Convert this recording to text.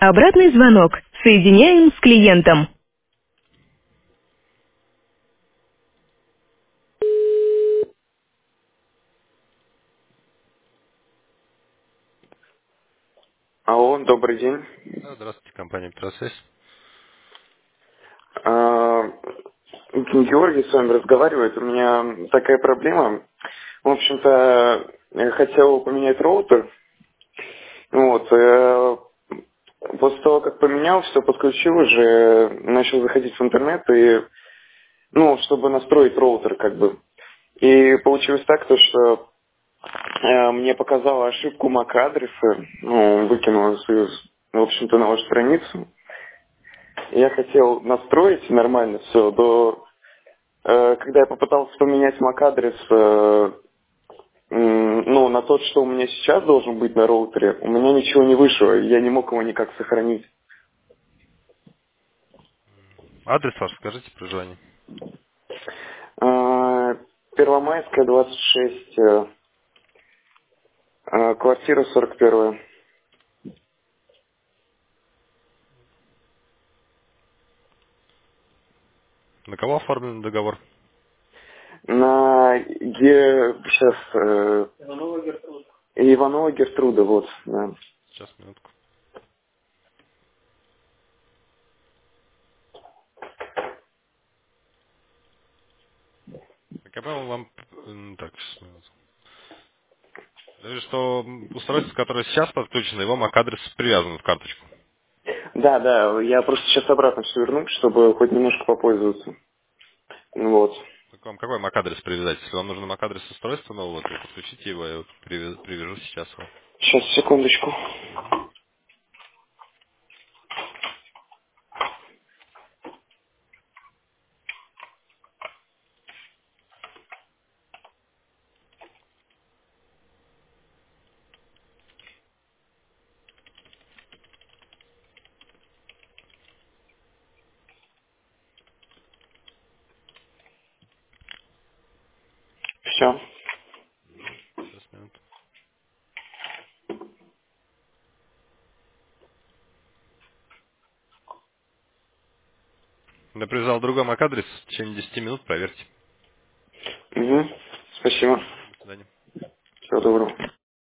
Обратный звонок. Соединяем с клиентом. Алло, добрый день. Да, здравствуйте, компания «Петросвязь». А, Георгий с вами разговаривает. У меня такая проблема. В общем-то, я хотел поменять роутер. Вот. После того, как поменял, все подключил уже, начал заходить в интернет и, ну, чтобы настроить роутер, как бы. И получилось так, то, что мне показала ошибку MAC-адреса, ну, выкинула свою, в общем-то, на вашу страницу. Я хотел настроить нормально все, когда я попытался поменять MAC-адрес, ну, на тот, что у меня сейчас должен быть на роутере, у меня ничего не вышло, я не мог его никак сохранить. Адрес ваш скажите при желании. Первомайская, 26, квартира 41. На кого оформлен договор? Сейчас, Иванова Гертруда, вот, да. Сейчас, минутку. Как я понял, вам... Так, сейчас, минутку. Я вижу, что устройство, которое сейчас подключено, его MAC-адрес привязан в карточку. Да, да, я просто сейчас обратно все верну, чтобы хоть немножко попользоваться. Вот. Так вам какой MAC-адрес привязать? Если вам нужен MAC-адрес устройства нового, то подключите его, я вот привяжу сейчас его. Сейчас, секундочку. Мгм. Все. Сейчас, минуту. Я привязал другой MAC-адрес, в течение 10 минут проверьте. Угу. Спасибо. До свидания. Всего доброго.